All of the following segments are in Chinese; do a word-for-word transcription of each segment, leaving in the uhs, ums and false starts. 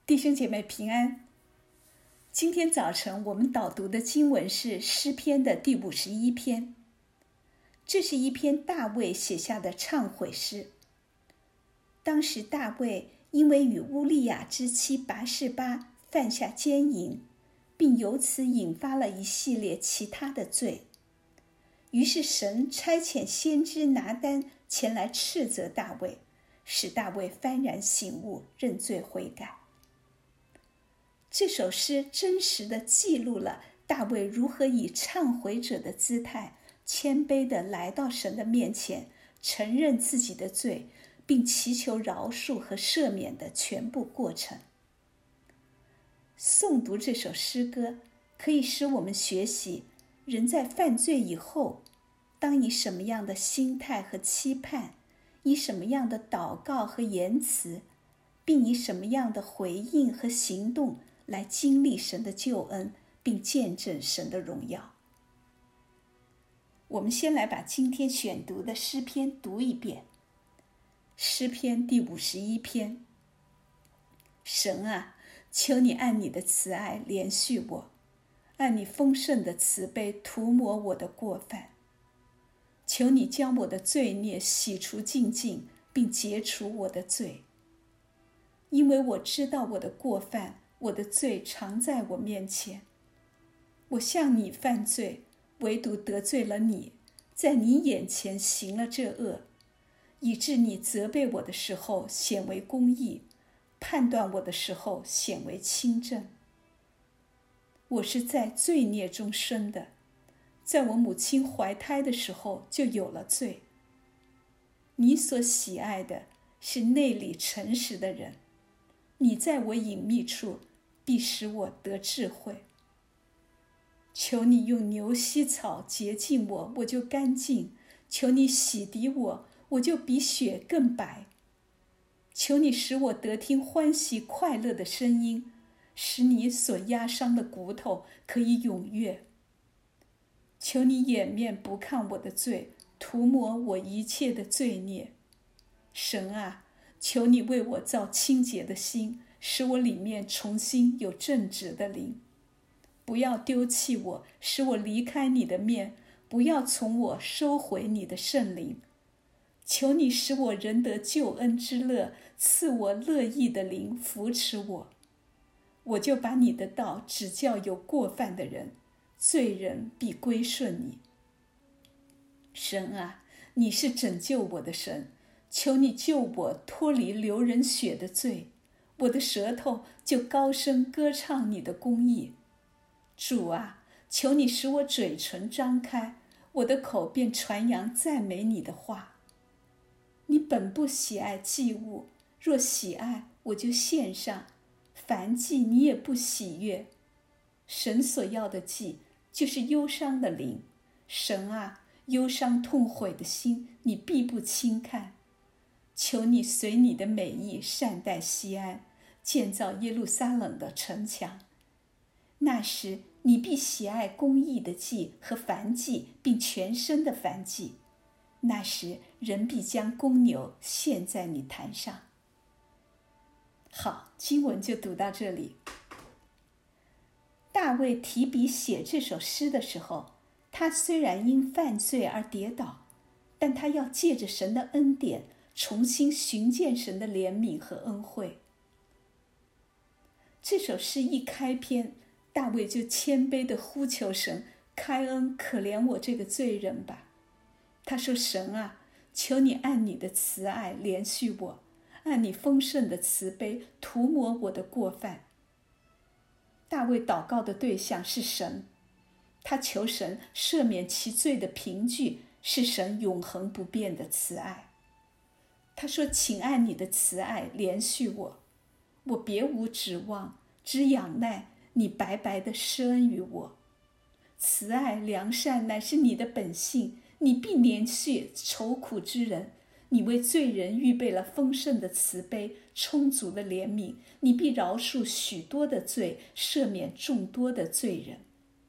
弟兄姐妹平安。今天早晨我们导读的经文是诗篇的第五十一篇，这是一篇大卫写下的忏悔诗。当时大卫因为与乌利亚之妻拔示巴犯下奸淫，并由此引发了一系列其他的罪，于是神差遣先知拿单前来斥责大卫，使大卫幡然醒悟，认罪悔改。这首诗真实地记录了大卫如何以忏悔者的姿态，谦卑地来到神的面前，承认自己的罪，并祈求饶恕和赦免的全部过程。诵读这首诗歌，可以使我们学习人在犯罪以后，当以什么样的心态和期盼，以什么样的祷告和言辞，并以什么样的回应和行动来经历神的救恩，并见证神的荣耀。我们先来把今天选读的诗篇读一遍。诗篇第五十一篇。神啊，求你按你的慈爱怜恤我，按你丰盛的慈悲涂抹我的过犯。求你将我的罪孽洗除净尽，并解除我的罪。因为我知道我的过犯，我的罪常在我面前。我向你犯罪，唯独得罪了你，在你眼前行了这恶，以致你责备我的时候显为公义，判断我的时候显为清正。我是在罪孽中生的，在我母亲怀胎的时候就有了罪。你所喜爱的是内里诚实的人，你在我隐秘处必使我得智慧。求你用牛膝草洁净我，我就干净；求你洗涤我，我就比雪更白。求你使我得听欢喜快乐的声音，使你所压伤的骨头可以踊跃。求你掩面不看我的罪，涂抹我一切的罪孽。神啊，求你为我造清洁的心，使我里面重新有正直的灵。不要丢弃我，使我离开你的面，不要从我收回你的圣灵。求你使我仍得救恩之乐，赐我乐意的灵扶持我。我就把你的道指教有过犯的人，罪人必归顺你。神啊，你是拯救我的神，求你救我脱离流人血的罪，我的舌头就高声歌唱你的公义。主啊，求你使我嘴唇张开，我的口便传扬赞美你的话。你本不喜爱祭物，若喜爱，我就献上；凡祭你也不喜悦。神所要的祭，就是忧伤的灵。神啊，忧伤痛悔的心，你必不轻看。求你随你的美意善待西安，建造耶路撒冷的城墙。那时你必喜爱公义的祭和燔祭，并全身的燔祭。那时人必将公牛献在你坛上。好，经文就读到这里。大卫提笔写这首诗的时候，他虽然因犯罪而跌倒，但他要借着神的恩典重新寻见神的怜悯和恩惠。这首诗一开篇，大卫就谦卑地呼求神，开恩可怜我这个罪人吧。他说，神啊，求你按你的慈爱怜恤我，按你丰盛的慈悲涂抹我的过犯。大卫祷告的对象是神，他求神赦免其罪的凭据是神永恒不变的慈爱。他说，请按你的慈爱怜恤我，我别无指望，只仰赖你白白的施恩于我。慈爱良善乃是你的本性，你必怜恤愁苦之人。你为罪人预备了丰盛的慈悲，充足的怜悯，你必饶恕许多的罪，赦免众多的罪人。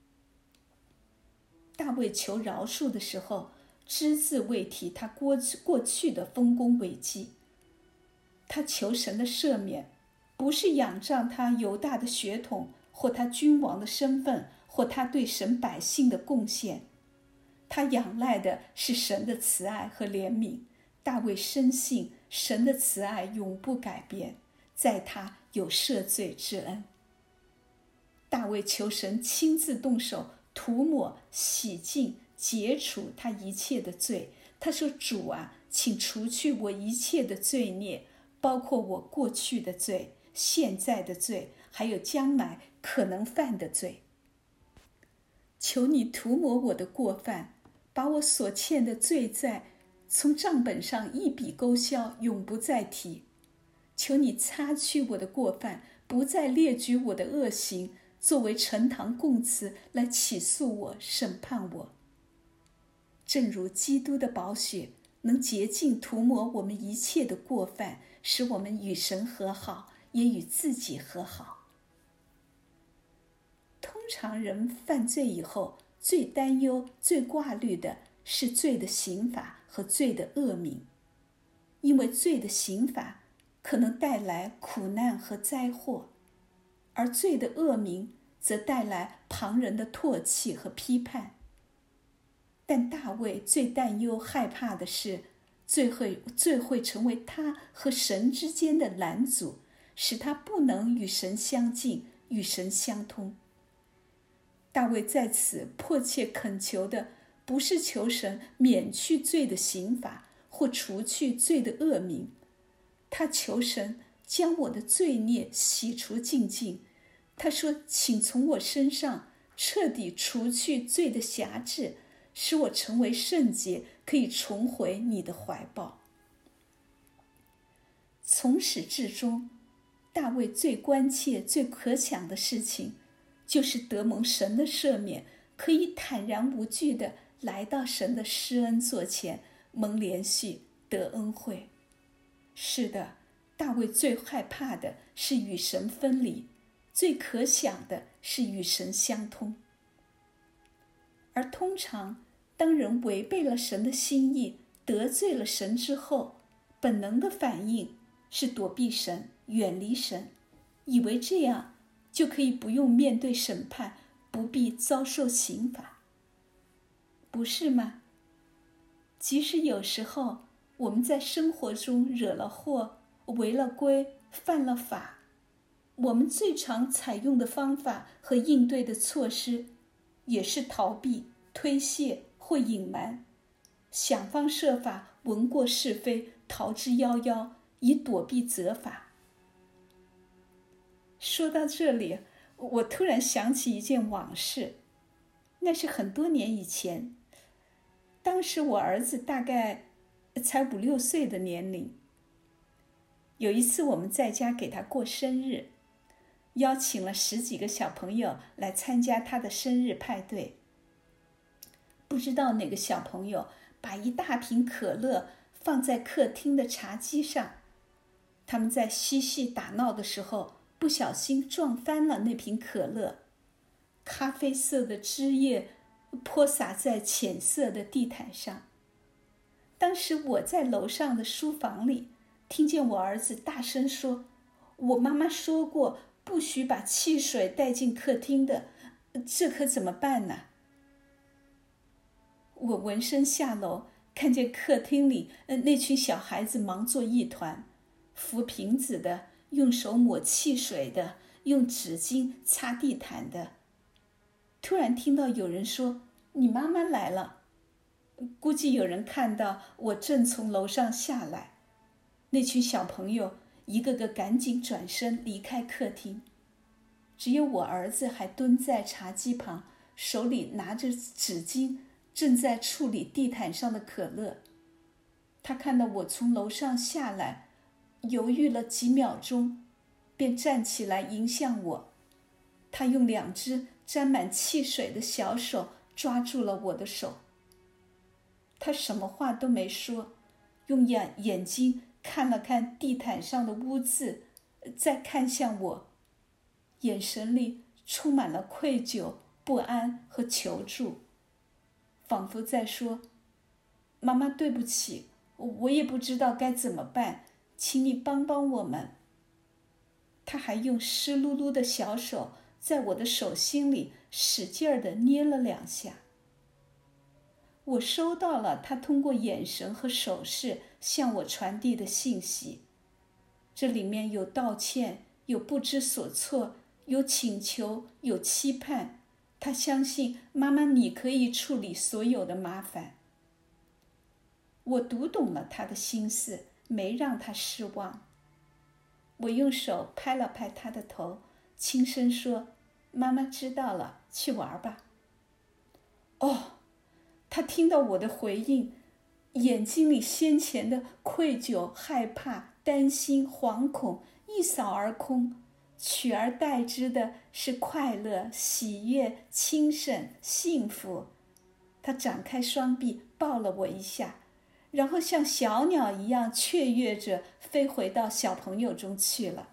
大卫求饶恕的时候，只字未提他过去过去的丰功伟绩。他求神的赦免， 不是仰仗他犹大的血统，或他君王的身份，或他对神百姓的贡献。他仰赖的是神的慈爱和怜悯。大卫深信神的慈爱永不改变，在他有赦罪之恩。大卫求神亲自动手涂抹、洗净、解除他一切的罪。他说：主啊，请除去我一切的罪孽，包括我过去的罪、现在的罪，还有将来可能犯的罪。求你涂抹我的过犯，把我所欠的罪债从账本上一笔勾销，永不再提。求你擦去我的过犯，不再列举我的恶行，作为呈堂供词来起诉我、审判我。正如基督的宝血能洁净涂抹我们一切的过犯，使我们与神和好，也与自己和好。通常人犯罪以后，最担忧、最挂虑的是罪的刑罚和罪的恶名，因为罪的刑罚可能带来苦难和灾祸，而罪的恶名则带来旁人的唾弃和批判。但大卫最担忧害怕的是，罪会罪会成为他和神之间的拦阻，使他不能与神相近，与神相通。大卫在此迫切恳求的，不是求神免去罪的刑罚，或除去罪的恶名，他求神将我的罪孽洗除净尽。他说：请从我身上彻底除去罪的辖制，使我成为圣洁，可以重回你的怀抱。从始至终，大卫最关切、最可想的事情，就是得蒙神的赦免，可以坦然无惧地来到神的施恩座前，蒙连续得恩惠。是的，大卫最害怕的是与神分离，最可想的是与神相通。而通常当人违背了神的心意，得罪了神之后，本能的反应是躲避神，远离神，以为这样就可以不用面对审判，不必遭受刑罚，不是吗？即使有时候我们在生活中惹了祸，违了规，犯了法，我们最常采用的方法和应对的措施，也是逃避、推卸或隐瞒，想方设法闻过是非，逃之夭夭，以躲避责罚。说到这里，我突然想起一件往事，那是很多年以前，当时我儿子大概才五六岁的年龄。有一次我们在家给他过生日，邀请了十几个小朋友来参加他的生日派对。不知道哪个小朋友把一大瓶可乐放在客厅的茶几上，他们在嬉戏打闹的时候，不小心撞翻了那瓶可乐，咖啡色的汁液泼洒在浅色的地毯上。当时我在楼上的书房里，听见我儿子大声说：我妈妈说过，不许把汽水带进客厅的，这可怎么办呢？我闻声下楼，看见客厅里那群小孩子忙作一团，扶瓶子的，用手抹汽水的，用纸巾擦地毯的。突然听到有人说：你妈妈来了。估计有人看到我正从楼上下来，那群小朋友一个个赶紧转身离开客厅，只有我儿子还蹲在茶几旁，手里拿着纸巾，正在处理地毯上的可乐。他看到我从楼上下来，犹豫了几秒钟，便站起来迎向我。他用两只沾满汽水的小手抓住了我的手。他什么话都没说，用眼眼睛看了看地毯上的污渍，再看向我，眼神里充满了愧疚、不安和求助，仿佛在说：妈妈对不起，我也不知道该怎么办，请你帮帮我们。 他还用湿漉漉的小手在我的手心里使劲儿地捏了两下。我收到了他通过眼神和手势向我传递的信息，这里面有道歉，有不知所措，有请求，有期盼。他相信妈妈你可以处理所有的麻烦。我读懂了他的心思，没让他失望。我用手拍了拍他的头，轻声说：妈妈知道了，去玩吧。哦，他听到我的回应，眼睛里先前的愧疚、害怕、担心、惶恐一扫而空，取而代之的是快乐、喜悦、轻省、幸福。他展开双臂抱了我一下，然后像小鸟一样雀跃着飞回到小朋友中去了。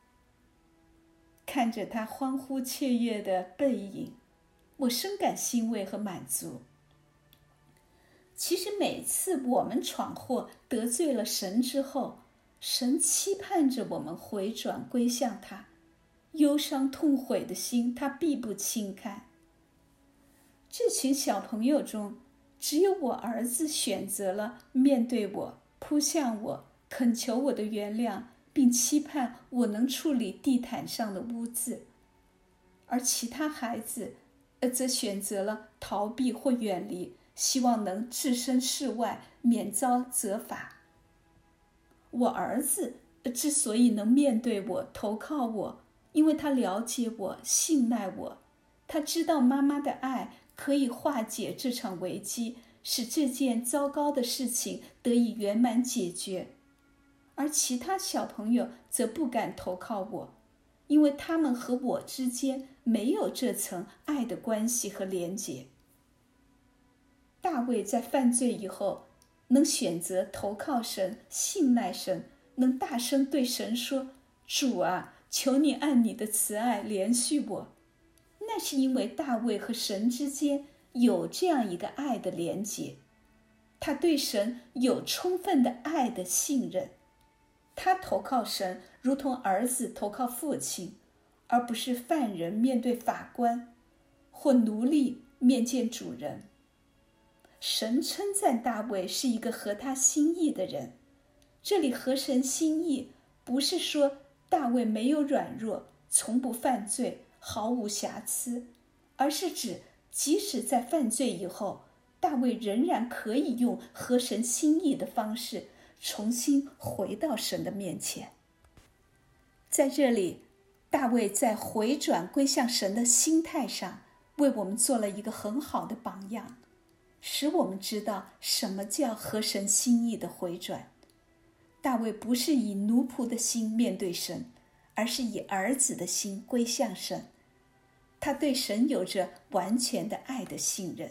看着他欢呼雀跃的背影，我深感欣慰和满足。其实每次我们闯祸得罪了神之后，神期盼着我们回转归向他，忧伤痛悔的心他必不轻看。这群小朋友中，只有我儿子选择了面对我，扑向我，恳求我的原谅，并期盼我能处理地毯上的污渍，而其他孩子则选择了逃避或远离，希望能置身事外，免遭责罚。我儿子之所以能面对我，投靠我，因为他了解我，信赖我，他知道妈妈的爱可以化解这场危机，使这件糟糕的事情得以圆满解决。而其他小朋友则不敢投靠我，因为他们和我之间没有这层爱的关系和连结。大卫在犯罪以后，能选择投靠神，信赖神，能大声对神说：主啊，求你按你的慈爱怜恤我。那是因为大卫和神之间有这样一个爱的连结，他对神有充分的爱的信任。他投靠神，如同儿子投靠父亲，而不是犯人面对法官，或奴隶面见主人。神称赞大卫是一个合他心意的人。这里合神心意，不是说大卫没有软弱，从不犯罪，毫无瑕疵，而是指即使在犯罪以后，大卫仍然可以用合神心意的方式重新回到神的面前。在这里，大卫在回转归向神的心态上，为我们做了一个很好的榜样，使我们知道什么叫合神心意的回转。大卫不是以奴仆的心面对神，而是以儿子的心归向神。他对神有着完全的爱的信任。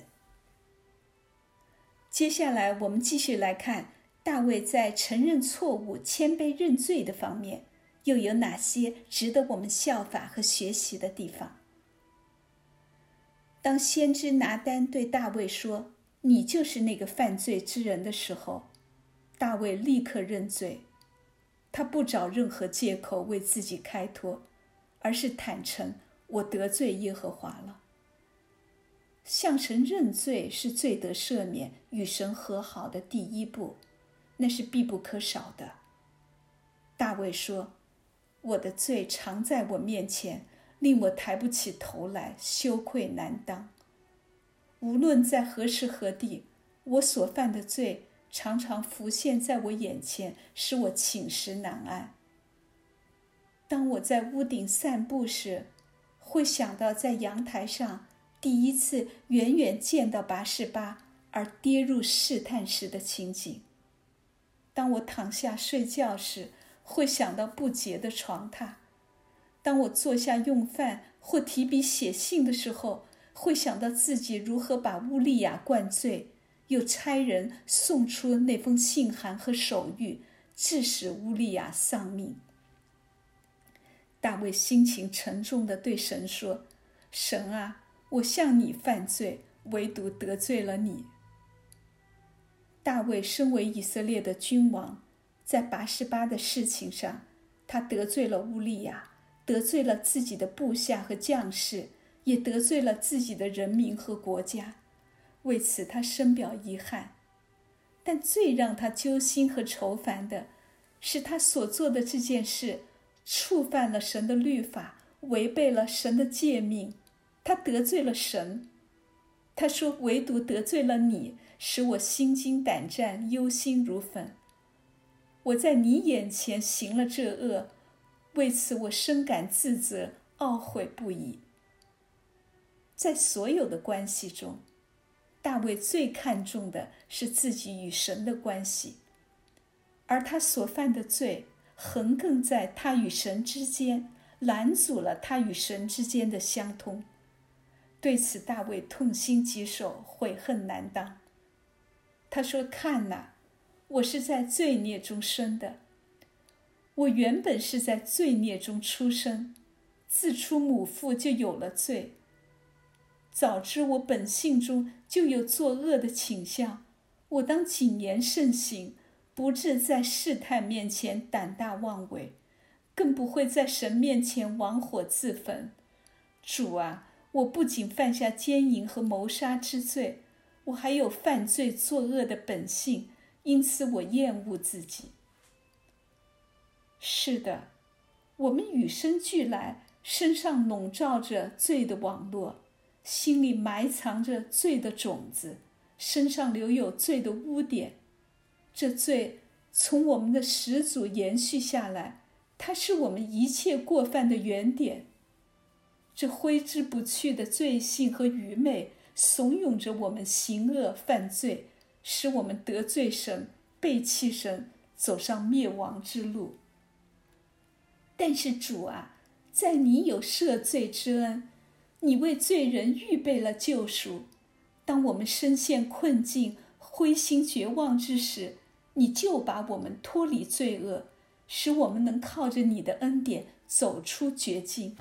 接下来我们继续来看大卫在承认错误、谦卑认罪的方面，又有哪些值得我们效法和学习的地方？当先知拿单对大卫说：你就是那个犯罪之人的时候，大卫立刻认罪。他不找任何借口为自己开脱，而是坦诚：我得罪耶和华了。向神认罪是罪得赦免、与神和好的第一步，那是必不可少的。大卫说：我的罪常在我面前，令我抬不起头来，羞愧难当。无论在何时何地，我所犯的罪常常浮现在我眼前，使我寝食难安。当我在屋顶散步时，会想到在阳台上第一次远远见到拔示巴而跌入试探时的情景。当我躺下睡觉时，会想到不洁的床榻。当我坐下用饭或提笔写信的时候，会想到自己如何把乌利亚灌醉，又差人送出那封信函和手谕，致使乌利亚丧命。大卫心情沉重地对神说：神啊，我向你犯罪，唯独得罪了你。大卫身为以色列的君王，在拔示巴的事情上，他得罪了乌利亚， 得罪了自己的部下和将士，也得罪了自己的人民和国家，为此他深表遗憾。但最让他揪心和愁烦的是，他所做的这件事触犯了神的律法，违背了神的诫命，他得罪了神。他说，唯独得罪了你，使我心惊胆战，忧心如焚。我在你眼前行了这恶，为此我深感自责，懊悔不已。在所有的关系中，大卫最看重的是自己与神的关系，而他所犯的罪横亘在他与神之间，拦阻了他与神之间的相通。对此，大卫痛心疾首，悔恨难当。他说，看哪，我是在罪孽中生的，我原本是在罪孽中出生，自出母腹就有了罪。早知我本性中就有作恶的倾向，我当谨言慎行，不致在试探面前胆大妄为，更不会在神面前玩火自焚。主啊，我不仅犯下奸淫和谋杀之罪，我还有犯罪作恶的本性，因此我厌恶自己。是的，我们与生俱来，身上笼罩着罪的网络，心里埋藏着罪的种子，身上留有罪的污点。这罪从我们的始祖延续下来，它是我们一切过犯的原点。这挥之不去的罪性和愚昧怂恿着我们行恶犯罪，使我们得罪神，背弃神，走上灭亡之路。但是主啊，在你有赦罪之恩，你为罪人预备了救赎。当我们身陷困境，灰心绝望之时，你就把我们脱离罪恶，使我们能靠着你的恩典走出绝境。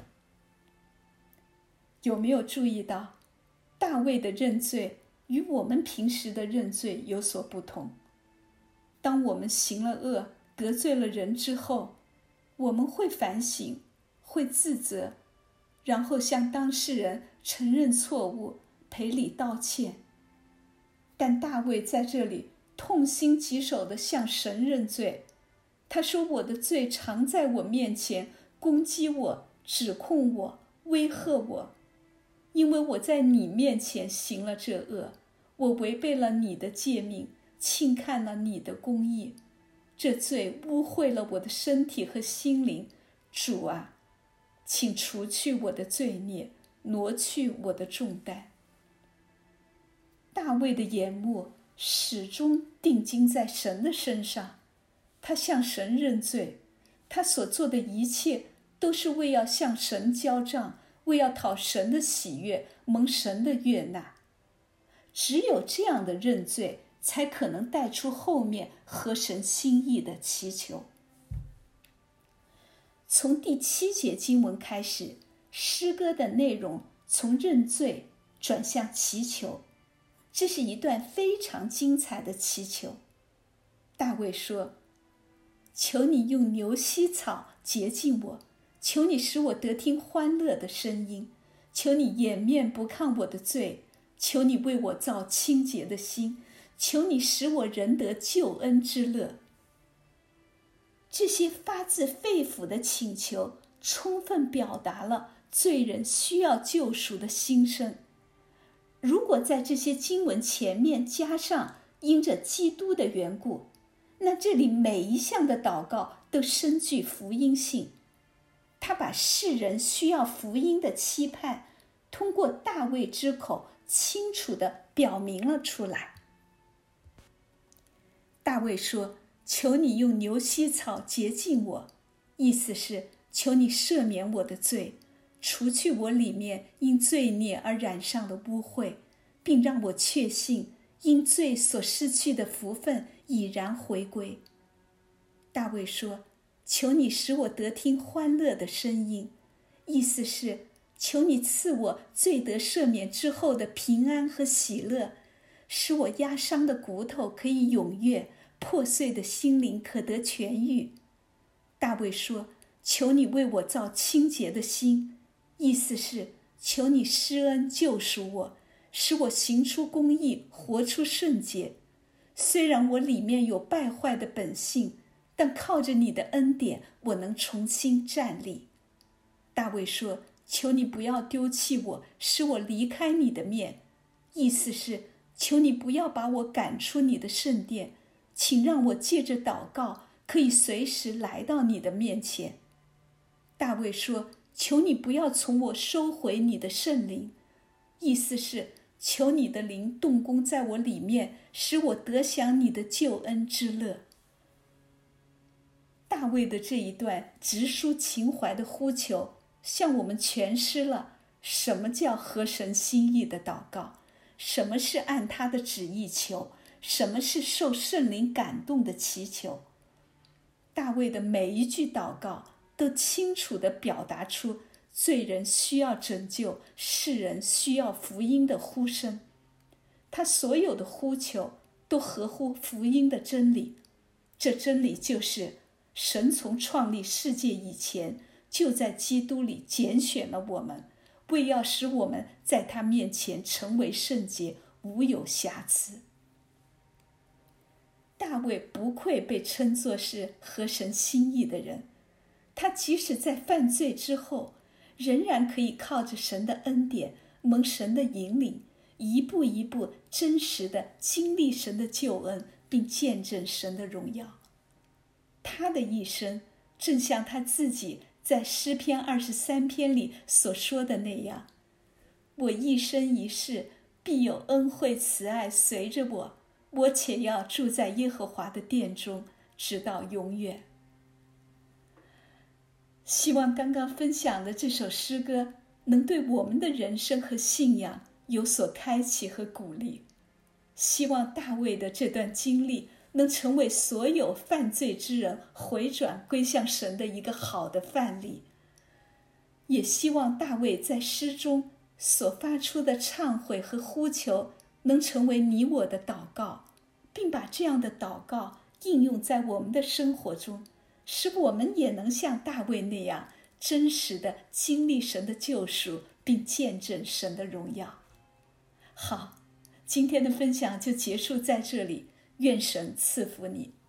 有没有注意到，大卫的认罪与我们平时的认罪有所不同？当我们行了恶，得罪了人之后，我们会反省，会自责，然后向当事人承认错误，赔礼道歉。但大卫在这里痛心疾首地向神认罪。他说，我的罪常在我面前，攻击我，指控我，威吓我，因为我在你面前行了这恶，我违背了你的诫命，轻看了你的公义，这罪污秽了我的身体和心灵。主啊，请除去我的罪孽，挪去我的重担。大卫的眼目始终定睛在神的身上，他向神认罪，他所做的一切都是为要向神交账，为要讨神的喜悦，蒙神的悦纳。只有这样的认罪，才可能带出后面合神心意的祈求。从第七节经文开始，诗歌的内容从认罪转向祈求，这是一段非常精彩的祈求。大卫说，求你用牛膝草洁净我，求你使我得听欢乐的声音，求你掩面不看我的罪，求你为我造清洁的心，求你使我仍得救恩之乐。这些发自肺腑的请求，充分表达了罪人需要救赎的心声。如果在这些经文前面加上因着基督的缘故，那这里每一项的祷告都深具福音性。他把世人需要福音的期盼，通过大卫之口清楚地表明了出来。大卫说，求你用牛膝草洁净我，意思是求你赦免我的罪，除去我里面因罪孽而染上的污秽，并让我确信因罪所失去的福分已然回归。大卫说，求你使我得听欢乐的声音，意思是求你赐我罪得赦免之后的平安和喜乐，使我压伤的骨头可以踊跃，破碎的心灵可得痊愈。大卫说， 求你为我造清洁的心，意思是求你施恩救赎我，使我行出公义，活出圣洁。虽然我里面有败坏的本性，但靠着你的恩典，我能重新站立。大卫说，求你不要丢弃我，使我离开你的面，意思是求你不要把我赶出你的圣殿，请让我借着祷告可以随时来到你的面前。大卫说，求你不要从我收回你的圣灵，意思是求你的灵动工在我里面，使我得享你的救恩之乐。大卫的这一段直抒情怀的呼求，向我们诠释了什么叫合神心意的祷告，什么是按他的旨意求，什么是受圣灵感动的祈求。大卫的每一句祷告都清楚地表达出罪人需要拯救，世人需要福音的呼声。他所有的呼求都合乎福音的真理，这真理就是神从创立世界以前，就在基督里拣选了我们，为要使我们在他面前成为圣洁，无有瑕疵。大卫不愧被称作是合神心意的人，他即使在犯罪之后，仍然可以靠着神的恩典，蒙神的引领，一步一步真实地经历神的救恩，并见证神的荣耀。他的一生正像他自己在诗篇二十三篇里所说的那样，我一生一世必有恩惠慈爱随着我，我且要住在耶和华的殿中，直到永远。希望刚刚分享的这首诗歌能对我们的人生和信仰有所开启和鼓励。希望大卫的这段经历能成为所有犯罪之人回转归向神的一个好的范例。也希望大卫在诗中所发出的忏悔和呼求能成为你我的祷告，并把这样的祷告应用在我们的生活中，使我们也能像大卫那样真实地经历神的救赎，并见证神的荣耀。好，今天的分享就结束在这里，愿神赐福你。